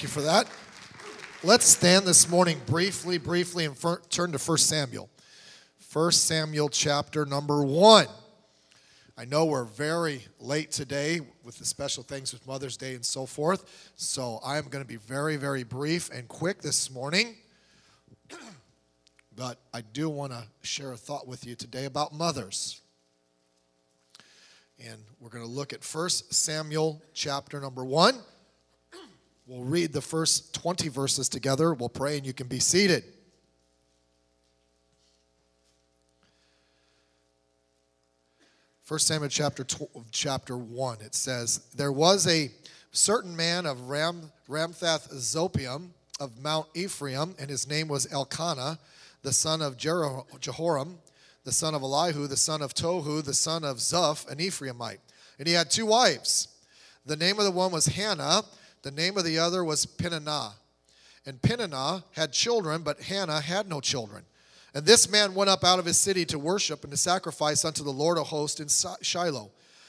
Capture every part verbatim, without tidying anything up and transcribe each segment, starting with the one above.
Thank you for that. Let's stand this morning briefly, briefly, and fir- turn to First Samuel. First Samuel chapter number one. I know we're very late today with the special things with Mother's Day and so forth, so I'm going to be very, very brief and quick this morning. But I do want to share a thought with you today about mothers. And we're going to look at First Samuel chapter number one. We'll read the first twenty verses together. We'll pray and you can be seated. First Samuel chapter chapter one, it says, there was a certain man of Ram, Ramthath Zopium of Mount Ephraim, and his name was Elkanah, the son of Jer- Jehoram, the son of Elihu, the son of Tohu, the son of Zuph, an Ephraimite. And he had two wives. The name of the one was Hannah, the name of the other was Peninnah. And Peninnah had children, but Hannah had no children. And this man went up out of his city to worship and to sacrifice unto the Lord of hosts in Shiloh.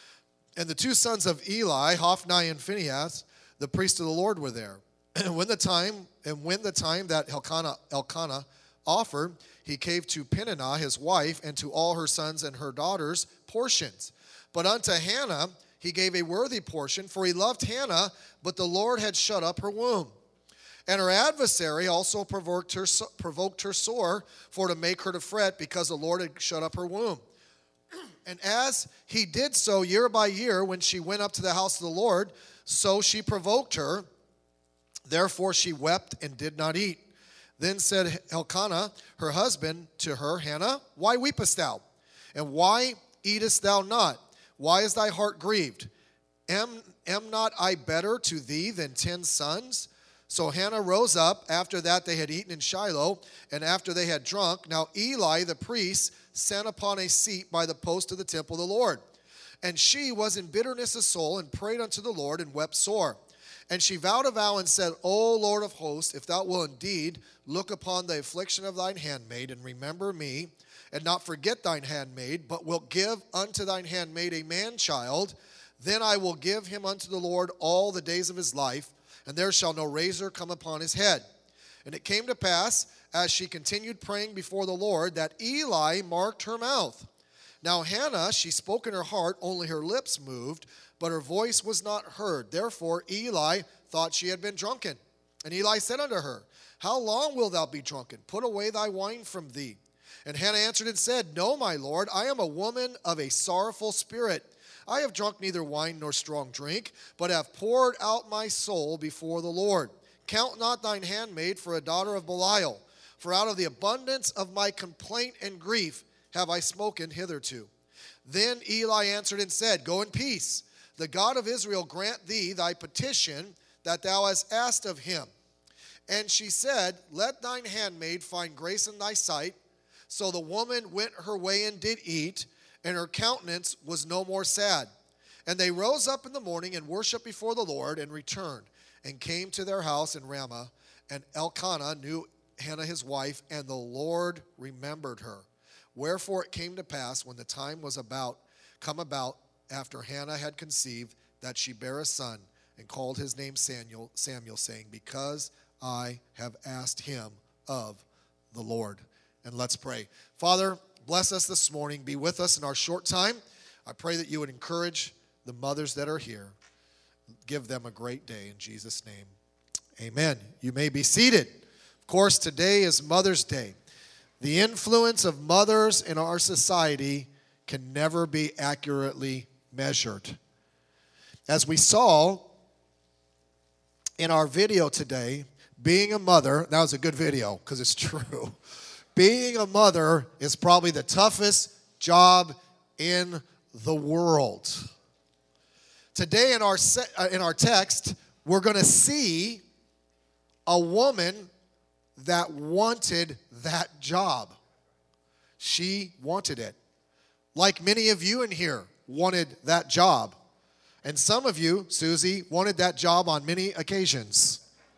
And the two sons of Eli, Hophni and Phinehas, the priest of the Lord, were there. And when the time, and when the time that Elkanah, Elkanah offered, he gave to Peninnah his wife and to all her sons and her daughters portions. But unto Hannah he gave a worthy portion, for he loved Hannah, but the Lord had shut up her womb. And her adversary also provoked her, provoked her sore, for to make her to fret, because the Lord had shut up her womb. And as he did so year by year, when she went up to the house of the Lord, so she provoked her. Therefore she wept and did not eat. Then said Elkanah, her husband, to her, Hannah, why weepest thou? And why eatest thou not? Why is thy heart grieved? Am, am not I better to thee than ten sons? So Hannah rose up. After that they had eaten in Shiloh, and after they had drunk. Now Eli the priest sat upon a seat by the post of the temple of the Lord. And she was in bitterness of soul, and prayed unto the Lord, and wept sore. And she vowed a vow and said, O Lord of hosts, if thou wilt indeed look upon the affliction of thine handmaid, and remember me, and not forget thine handmaid, but wilt give unto thine handmaid a man-child, then I will give him unto the Lord all the days of his life, and there shall no razor come upon his head. And it came to pass, as she continued praying before the Lord, that Eli marked her mouth. Now Hannah, she spoke in her heart, only her lips moved, but her voice was not heard. Therefore Eli thought she had been drunken. And Eli said unto her, How long wilt thou be drunken? Put away thy wine from thee. And Hannah answered and said, No, my Lord, I am a woman of a sorrowful spirit. I have drunk neither wine nor strong drink, but have poured out my soul before the Lord. Count not thine handmaid for a daughter of Belial, for out of the abundance of my complaint and grief have I spoken hitherto. Then Eli answered and said, Go in peace. The God of Israel grant thee thy petition that thou hast asked of him. And she said, Let thine handmaid find grace in thy sight. So the woman went her way and did eat, and her countenance was no more sad. And they rose up in the morning and worshipped before the Lord, and returned, and came to their house in Ramah. And Elkanah knew Hannah his wife, and the Lord remembered her. Wherefore it came to pass, when the time was about come about, after Hannah had conceived, that she bare a son, and called his name Samuel, Samuel, saying, Because I have asked him of the Lord. And let's pray. Father, bless us this morning. Be with us in our short time. I pray that you would encourage the mothers that are here. Give them a great day in Jesus' name. Amen. You may be seated. Of course, today is Mother's Day. The influence of mothers in our society can never be accurately measured. As we saw in our video today, being a mother, that was a good video because it's true. Being a mother is probably the toughest job in the world. Today in our se- uh, in our text, we're going to see a woman that wanted that job. She wanted it. Like many of you in here wanted that job. And some of you, Susie, wanted that job on many occasions.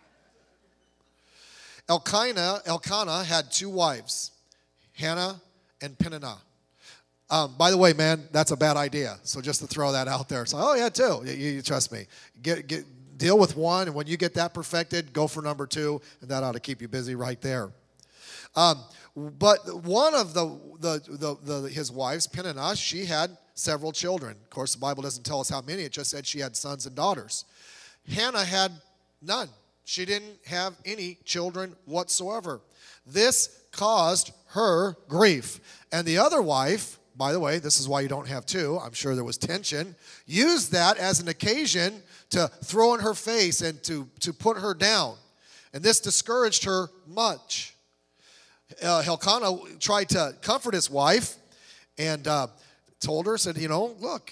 Elkanah, Elkanah had two wives, Hannah and Peninnah. Um, by the way, man, that's a bad idea. So just to throw that out there. So, oh, yeah, too. You, you trust me. Get, get, deal with one, and when you get that perfected, go for number two, and that ought to keep you busy right there. Um, but one of the, the, the, the his wives, Peninnah, she had several children. Of course, the Bible doesn't tell us how many. It just said she had sons and daughters. Hannah had none. She didn't have any children whatsoever. This caused her grief. And the other wife, by the way, this is why you don't have two. I'm sure there was tension. Used that as an occasion to throw in her face and to, to put her down. And this discouraged her much. Uh, Elkanah tried to comfort his wife and uh, told her, said, you know, look,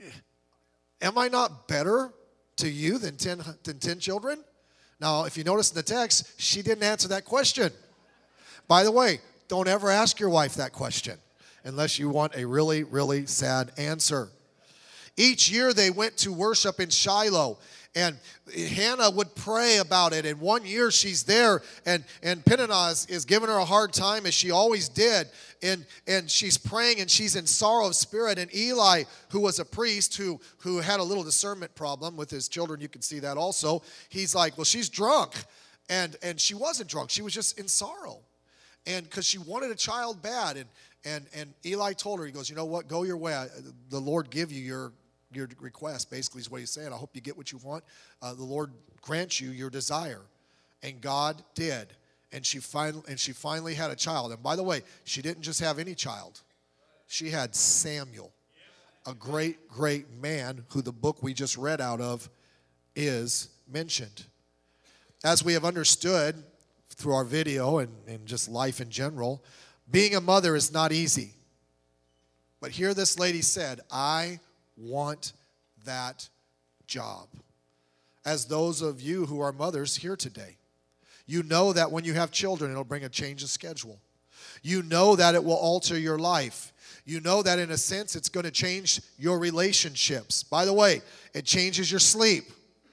am I not better to you than ten, than ten children? Now, if you notice in the text, she didn't answer that question. By the way, don't ever ask your wife that question unless you want a really, really sad answer. Each year they went to worship in Shiloh, and Hannah would pray about it. And one year she's there, and, and Peninnah is, is giving her a hard time, as she always did. And, and she's praying, and she's in sorrow of spirit. And Eli, who was a priest, who, who had a little discernment problem with his children, you can see that also, he's like, well, she's drunk. And, and she wasn't drunk. She was just in sorrow. And because she wanted a child bad. And, and, and Eli told her, he goes, you know what, go your way. I, the Lord give you your your request, basically is what he's saying. I hope you get what you want. Uh, the Lord grants you your desire. And God did. And she, finally, and she finally had a child. And by the way, she didn't just have any child. She had Samuel, a great, great man who the book we just read out of is mentioned. As we have understood through our video and, and just life in general, being a mother is not easy. But here this lady said, I want that job. As those of you who are mothers here today, you know that when you have children, it'll bring a change of schedule. You know that it will alter your life. You know that in a sense, it's going to change your relationships. By the way, it changes your sleep,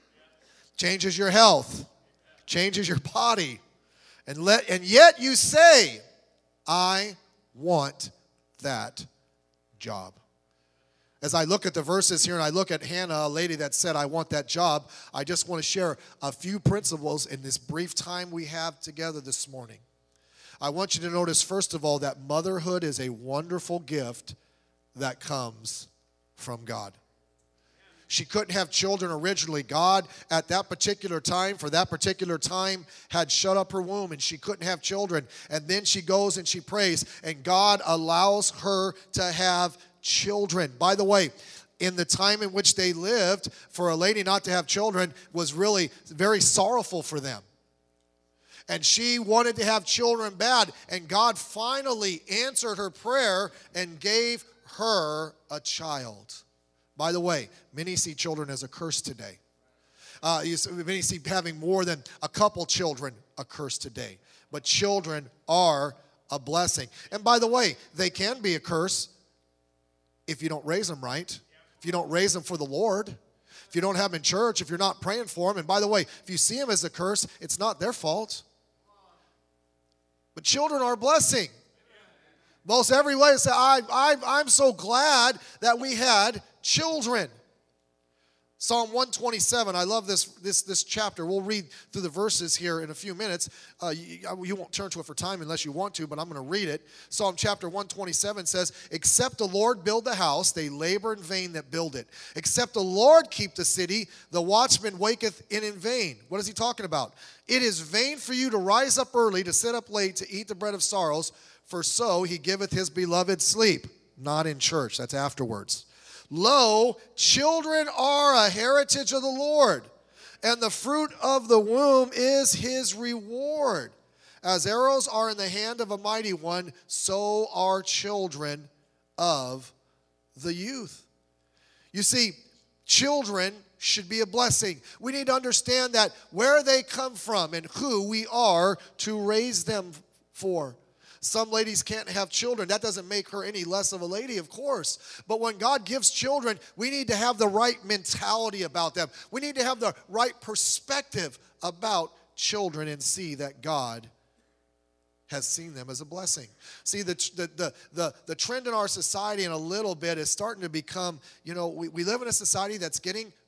changes your health, changes your body. And, let, and yet you say, I want that job. As I look at the verses here and I look at Hannah, a lady that said, I want that job, I just want to share a few principles in this brief time we have together this morning. I want you to notice, first of all, that motherhood is a wonderful gift that comes from God. She couldn't have children originally. God, at that particular time, for that particular time, had shut up her womb, and she couldn't have children. And then she goes and she prays, and God allows her to have children. By the way, in the time in which they lived, for a lady not to have children was really very sorrowful for them. And she wanted to have children bad, and God finally answered her prayer and gave her a child. By the way, many see children as a curse today. Uh, you see, many see having more than a couple children a curse today. But children are a blessing. And by the way, they can be a curse if you don't raise them right, if you don't raise them for the Lord, if you don't have them in church, if you're not praying for them. And by the way, if you see them as a curse, it's not their fault. But children are a blessing. Most every way, say, I, I, I'm so glad that we had children. Psalm one twenty-seven, I love this, this, this chapter. We'll read through the verses here in a few minutes. Uh, you, you won't turn to it for time unless you want to, but I'm going to read it. Psalm chapter one twenty-seven says, except the Lord build the house, they labor in vain that build it. Except the Lord keep the city, the watchman waketh in in vain. What is he talking about? It is vain for you to rise up early, to sit up late, to eat the bread of sorrows, for so he giveth his beloved sleep. Not in church, that's afterwards. Lo, children are a heritage of the Lord, and the fruit of the womb is his reward. As arrows are in the hand of a mighty one, so are children of the youth. You see, children should be a blessing. We need to understand that where they come from and who we are to raise them for. Some ladies can't have children. That doesn't make her any less of a lady, of course. But when God gives children, we need to have the right mentality about them. We need to have the right perspective about children and see that God has seen them as a blessing. See, the, the, the, the, the trend in our society in a little bit is starting to become, you know, we, we live in a society that's getting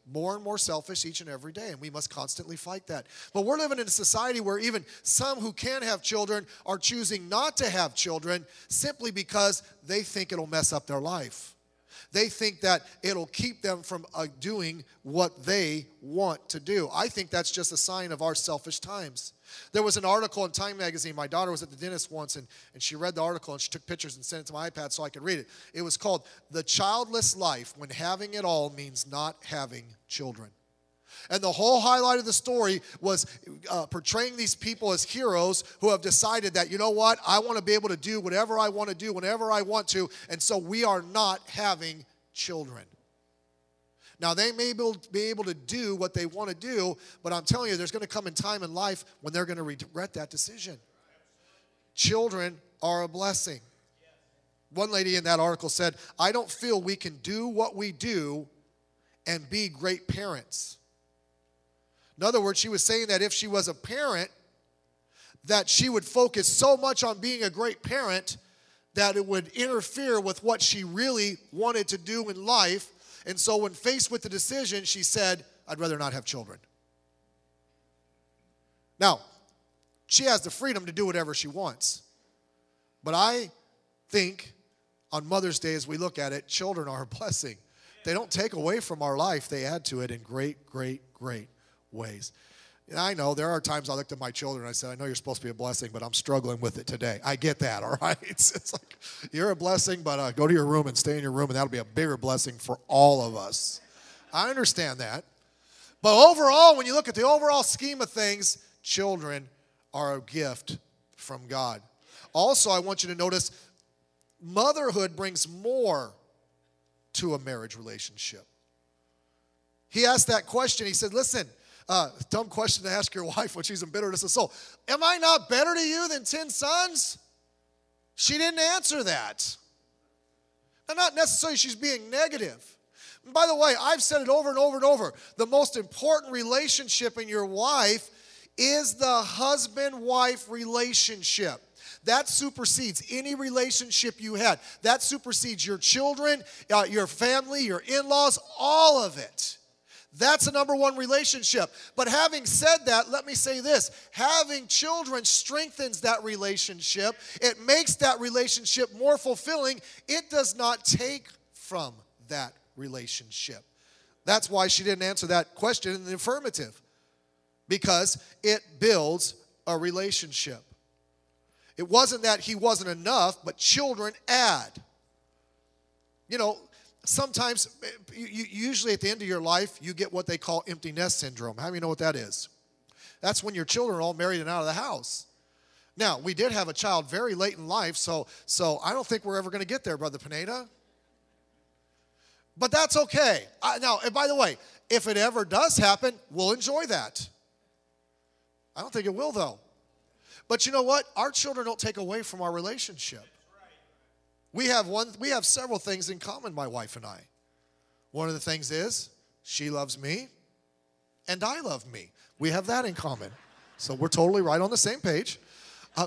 more and more selfish each and every day, and we must constantly fight that. But we're living in a society where even some who can have children are choosing not to have children simply because they think it'll mess up their life. They think that it'll keep them from uh, doing what they want to do. I think that's just a sign of our selfish times. There was an article in Time magazine. My daughter was at the dentist once, and, and she read the article, and she took pictures and sent it to my iPad so I could read it. It was called The Childless Life When Having It All Means Not Having Children. And the whole highlight of the story was uh, portraying these people as heroes who have decided that, you know what, I want to be able to do whatever I want to do whenever I want to, and so we are not having children. Now, they may be able to do what they want to do, but I'm telling you, there's going to come a time in life when they're going to regret that decision. Children are a blessing. One lady in that article said, I don't feel we can do what we do and be great parents. In other words, she was saying that if she was a parent, that she would focus so much on being a great parent that it would interfere with what she really wanted to do in life. And so when faced with the decision, she said, I'd rather not have children. Now, she has the freedom to do whatever she wants. But I think on Mother's Day, as we look at it, children are a blessing. They don't take away from our life. They add to it in great, great, great ways. And I know there are times I looked at my children and I said, I know you're supposed to be a blessing, but I'm struggling with it today. I get that, all right? It's, it's like, you're a blessing, but uh, go to your room and stay in your room, and that'll be a bigger blessing for all of us. I understand that. But overall, when you look at the overall scheme of things, children are a gift from God. Also, I want you to notice, motherhood brings more to a marriage relationship. He asked that question. He said, listen, Uh, dumb question to ask your wife when she's in bitterness of soul. Am I not better to you than ten sons? She didn't answer that. And not necessarily she's being negative. And by the way, I've said it over and over and over. The most important relationship in your life is the husband-wife relationship. That supersedes any relationship you had. That supersedes your children, uh, your family, your in-laws, all of it. That's the number one relationship. But having said that, let me say this. Having children strengthens that relationship. It makes that relationship more fulfilling. It does not take from that relationship. That's why she didn't answer that question in the affirmative. Because it builds a relationship. It wasn't that he wasn't enough, but children add. You know, sometimes, you, usually at the end of your life, you get what they call empty nest syndrome. How do you know what that is? That's when your children are all married and out of the house. Now, we did have a child very late in life, so, so I don't think we're ever going to get there, Brother Pineda. But that's okay. I, now, and by the way, if it ever does happen, we'll enjoy that. I don't think it will, though. But you know what? Our children don't take away from our relationship. We have one. We have several things in common, my wife and I. One of the things is she loves me, and I love me. We have that in common. So we're totally right on the same page. Uh,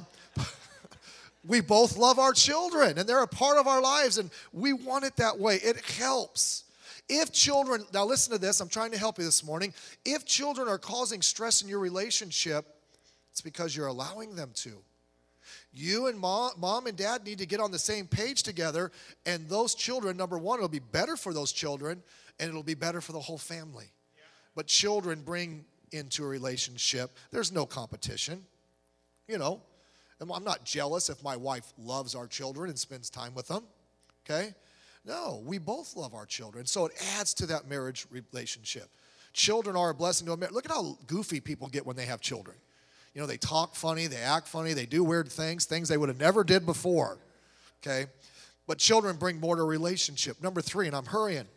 we both love our children, and they're a part of our lives, and we want it that way. It helps. If children, now listen to this, I'm trying to help you this morning. If children are causing stress in your relationship, it's because you're allowing them to. You and mom, mom and dad need to get on the same page together, and those children, number one, it'll be better for those children, and it'll be better for the whole family. Yeah. But children bring into a relationship, there's no competition. You know, I'm not jealous if my wife loves our children and spends time with them, okay? No, we both love our children, so it adds to that marriage relationship. Children are a blessing to a marriage. Look at how goofy people get when they have children. You know, they talk funny, they act funny, they do weird things, things they would have never did before, okay? But children bring more to a relationship. Number three, and I'm hurrying.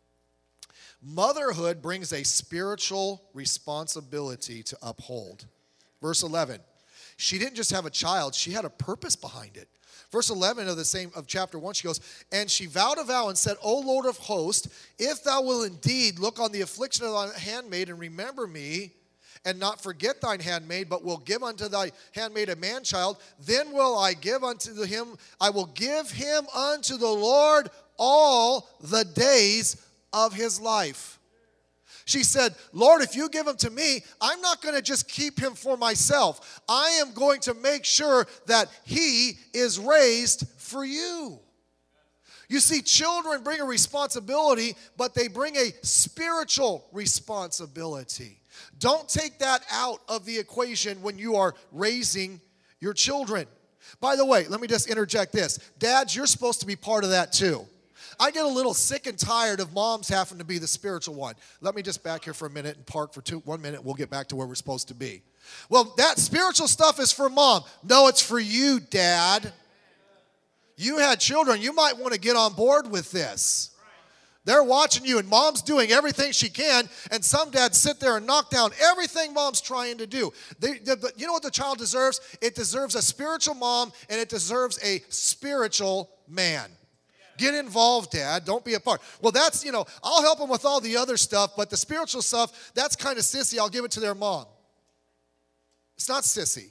Motherhood brings a spiritual responsibility to uphold. Verse eleven, she didn't just have a child, she had a purpose behind it. Verse eleven of the same of chapter one, she goes, and she vowed a vow and said, O Lord of hosts, if thou wilt indeed look on the affliction of thy handmaid and remember me, and not forget thine handmaid, but will give unto thy handmaid a man-child, then will I give unto him, I will give him unto the Lord all the days of his life. She said, Lord, if you give him to me, I'm not going to just keep him for myself. I am going to make sure that he is raised for you. You see, children bring a responsibility, but they bring a spiritual responsibility. Don't take that out of the equation when you are raising your children. By the way, let me just interject this. Dads, you're supposed to be part of that too. I get a little sick and tired of moms having to be the spiritual one. Let me just back here for a minute and park for two, one minute. We'll get back to where we're supposed to be. Well, that spiritual stuff is for mom. No, it's for you, Dad. You had children. You might want to get on board with this. They're watching you, and mom's doing everything she can, and some dads sit there and knock down everything mom's trying to do. They, they, you know what the child deserves? It deserves a spiritual mom, and it deserves a spiritual man. Get involved, Dad. Don't be a part. Well, that's, you know, I'll help them with all the other stuff, but the spiritual stuff, that's kind of sissy. I'll give it to their mom. It's not sissy.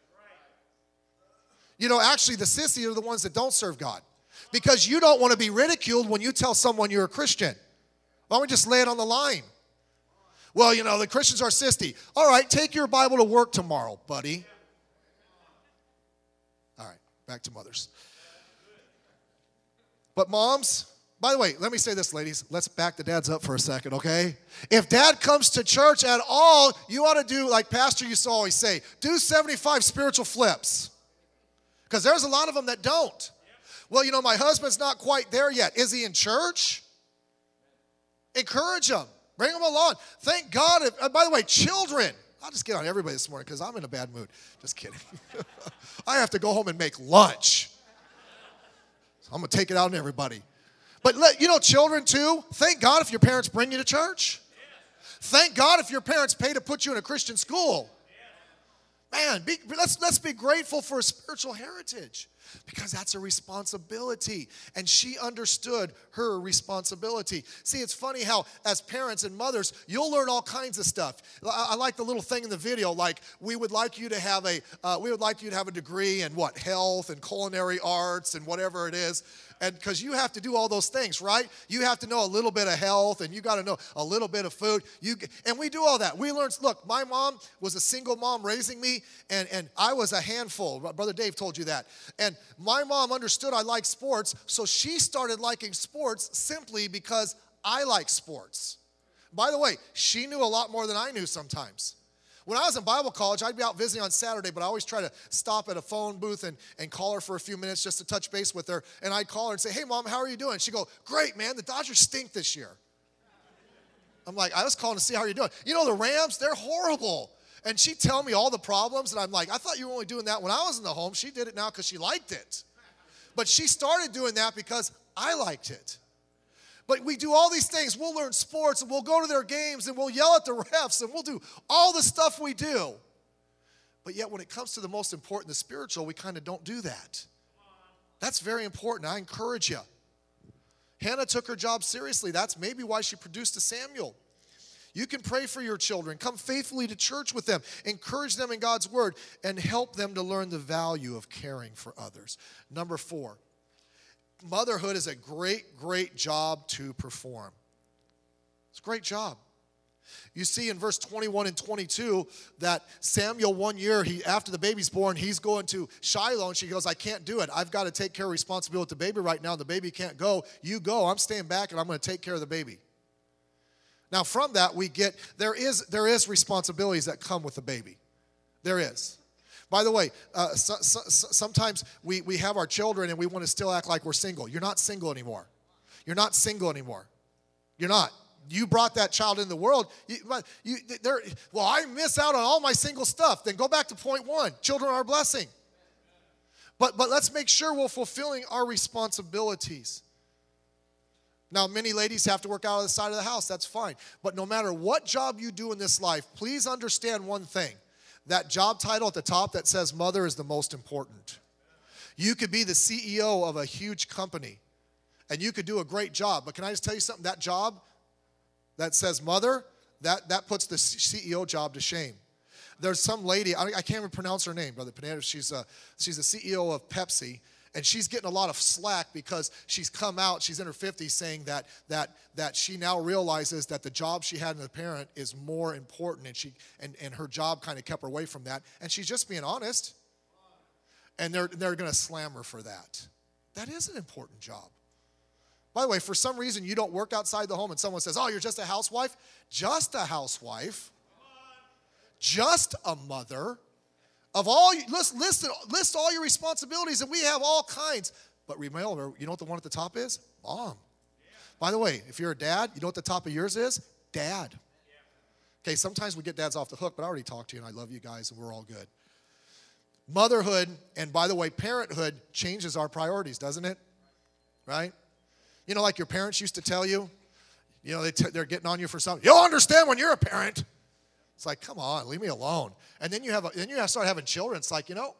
You know, actually, the sissy are the ones that don't serve God. Because you don't want to be ridiculed when you tell someone you're a Christian. Why don't we just lay it on the line? Well, you know, the Christians are sissy. All right, take your Bible to work tomorrow, buddy. All right, back to mothers. But moms, by the way, let me say this, ladies. Let's back the dads up for a second, okay? If dad comes to church at all, you ought to do, like Pastor used to always say, do seventy-five spiritual flips. Because there's a lot of them that don't. Well, you know, my husband's not quite there yet. Is he in church? Encourage him. Bring him along. Thank God. If, uh, by the way, children. I'll just get on everybody this morning because I'm in a bad mood. Just kidding. I have to go home and make lunch. So I'm going to take it out on everybody. But, let, you know, children, too, thank God if your parents bring you to church. Thank God if your parents pay to put you in a Christian school. Man, be, let's, let's be grateful for a spiritual heritage because that's a responsibility. And she understood her responsibility. See, it's funny how as parents and mothers, you'll learn all kinds of stuff. I, I like the little thing in the video, like we would like you to have a, uh, we would like you to have a degree in what, health and culinary arts and whatever it is. And because you have to do all those things, right? You have to know a little bit of health, and you got to know a little bit of food. You and we do all that. We learn. Look, my mom was a single mom raising me, and, and I was a handful. Brother Dave told you that. And my mom understood I liked sports, so she started liking sports simply because I like sports. By the way, she knew a lot more than I knew sometimes. When I was in Bible college, I'd be out visiting on Saturday, but I always try to stop at a phone booth and, and call her for a few minutes just to touch base with her. And I'd call her and say, hey, Mom, how are you doing? She'd go, great, man. The Dodgers stink this year. I'm like, I was calling to see how you're doing. You know, the Rams, they're horrible. And she'd tell me all the problems, and I'm like, I thought you were only doing that when I was in the home. She did it now because she liked it. But she started doing that because I liked it. But we do all these things. We'll learn sports, and we'll go to their games, and we'll yell at the refs, and we'll do all the stuff we do. But yet when it comes to the most important, the spiritual, we kind of don't do that. That's very important. I encourage you. Hannah took her job seriously. That's maybe why she produced a Samuel. You can pray for your children. Come faithfully to church with them. Encourage them in God's word, and help them to learn the value of caring for others. Number four. Motherhood is a great, great job to perform. It's a great job. You see in verse twenty-one and twenty-two that Samuel one year, he after the baby's born, he's going to Shiloh, and she goes, I can't do it. I've got to take care of responsibility with the baby right now. The baby can't go. You go. I'm staying back, and I'm going to take care of the baby. Now from that we get, there is, there is responsibilities that come with the baby. There is. By the way, uh, so, so, so sometimes we, we have our children and we want to still act like we're single. You're not single anymore. You're not single anymore. You're not. You brought that child in the world. You, you, well, I miss out on all my single stuff. Then go back to point one. Children are a blessing. But, but let's make sure we're fulfilling our responsibilities. Now, many ladies have to work out of the side of the house. That's fine. But no matter what job you do in this life, please understand one thing. That job title at the top that says mother is the most important. You could be the C E O of a huge company, and you could do a great job. But can I just tell you something? That job that says mother, that, that puts the C E O job to shame. There's some lady, I, I can't even pronounce her name, Brother Pineda. She's a, she's the C E O of Pepsi, And she's getting a lot of slack because she's come out, she's in her fifties, saying that that that she now realizes that the job she had as a parent is more important, and she and, and her job kind of kept her away from that. And she's just being honest. And they're they're gonna slam her for that. That is an important job. By the way, for some reason you don't work outside the home and someone says, oh, you're just a housewife? Just a housewife. Just a mother. Of all, list, list, list all your responsibilities, and we have all kinds. But remember, you know what the one at the top is? Mom. By the way, if you're a dad, you know what the top of yours is? Dad. Okay, sometimes we get dads off the hook, but I already talked to you, and I love you guys, and we're all good. Motherhood, and by the way, parenthood changes our priorities, doesn't it? Right? You know, like your parents used to tell you, you know, they t- they're getting on you for something. You'll understand when you're a parent. It's like, come on, leave me alone. And then you have, a, then you have to start having children. It's like, you know,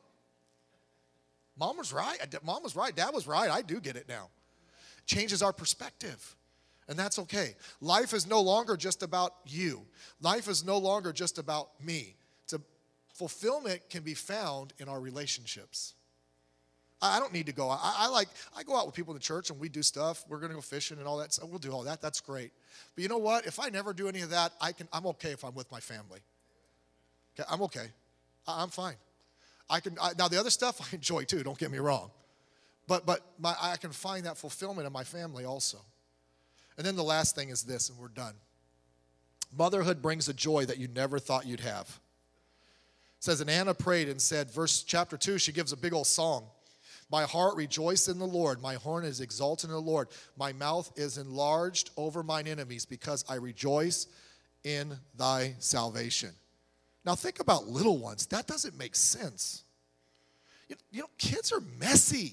mom was right. Mom was right. Dad was right. I do get it now. Changes our perspective. And that's okay. Life is no longer just about you. Life is no longer just about me. It's a, fulfillment can be found in our relationships. I don't need to go. I, I like, I go out with people in the church and we do stuff. We're going to go fishing and all that. So we'll do all that. That's great. But you know what? If I never do any of that, I can, I'm okay if I'm with my family. Okay, I'm okay. I, I'm fine. I can, I, now the other stuff I enjoy too, don't get me wrong. But, but my, I can find that fulfillment in my family also. And then the last thing is this, and we're done. Motherhood brings a joy that you never thought you'd have. It says, and Anna prayed and said, verse chapter two, she gives a big old song. My heart rejoiced in the Lord. My horn is exalted in the Lord. My mouth is enlarged over mine enemies because I rejoice in thy salvation. Now think about little ones. That doesn't make sense. You, you know, kids are messy.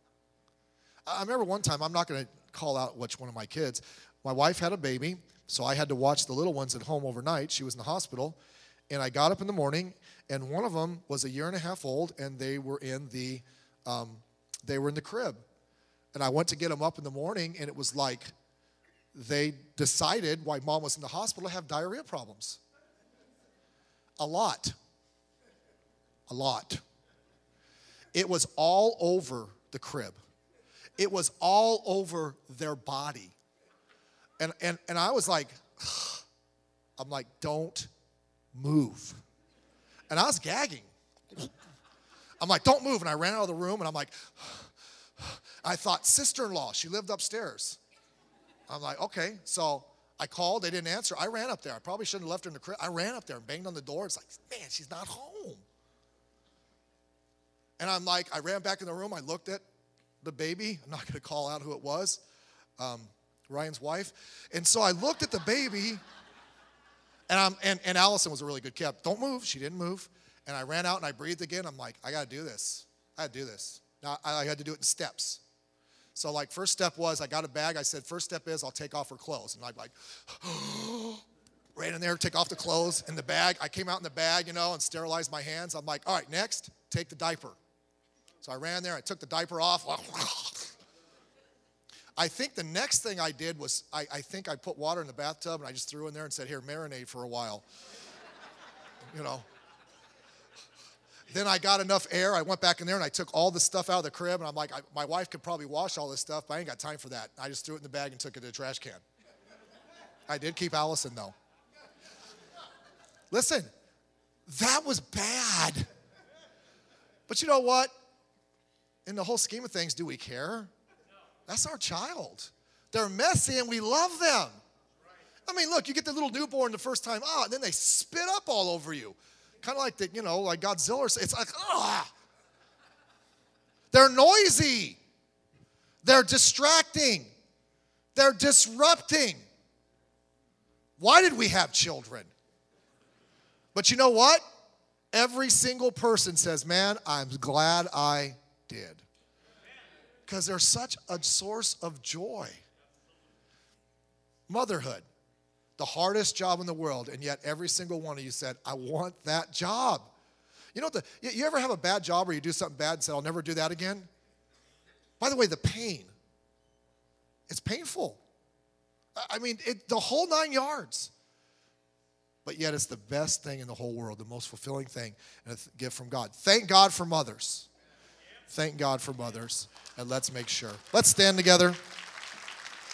I remember one time, I'm not going to call out which one of my kids. My wife had a baby, so I had to watch the little ones at home overnight. She was in the hospital, and I got up in the morning, and one of them was a year and a half old, and they were in the um, they were in the crib. And I went to get them up in the morning, and it was like they decided, while mom was in the hospital, to have diarrhea problems. A lot. A lot. It was all over the crib. It was all over their body. And, and, and I was like, I'm like, don't move. And I was gagging. I'm like, don't move. And I ran out of the room, and I'm like, I thought, sister-in-law, she lived upstairs. I'm like, okay. So I called. They didn't answer. I ran up there. I probably shouldn't have left her in the crib. I ran up there and banged on the door. It's like, man, she's not home. And I'm like, I ran back in the room. I looked at the baby. I'm not going to call out who it was, um, Ryan's wife. And so I looked at the baby, and, I'm, and, and Allison was a really good cat. Don't move. She didn't move. And I ran out, and I breathed again. I'm like, I got to do this. I had to do this. Now, I, I had to do it in steps. So, like, first step was I got a bag. I said, first step is I'll take off her clothes. And I'm like, ran in there, take off the clothes in the bag. I came out in the bag, you know, and sterilized my hands. I'm like, all right, next, take the diaper. So I ran there. I took the diaper off. I think the next thing I did was I, I think I put water in the bathtub, and I just threw in there and said, here, marinate for a while. You know. Then I got enough air. I went back in there, and I took all the stuff out of the crib, and I'm like, I, my wife could probably wash all this stuff, but I ain't got time for that. I just threw it in the bag and took it to the trash can. I did keep Allison, though. Listen, that was bad. But you know what? In the whole scheme of things, do we care? That's our child. They're messy, and we love them. I mean, look, you get the little newborn the first time out, and then they spit up all over you. Kind of like the, you know, like Godzilla. It's like, ah. They're noisy. They're distracting. They're disrupting. Why did we have children? But you know what? Every single person says, man, I'm glad I did. Because they're such a source of joy. Motherhood. The hardest job in the world, and yet every single one of you said, I want that job. You know, what the, you ever have a bad job or you do something bad and say, I'll never do that again? By the way, the pain, it's painful. I mean, it, the whole nine yards. But yet it's the best thing in the whole world, the most fulfilling thing, and a gift from God. Thank God for mothers. Thank God for mothers, and let's make sure. Let's stand together.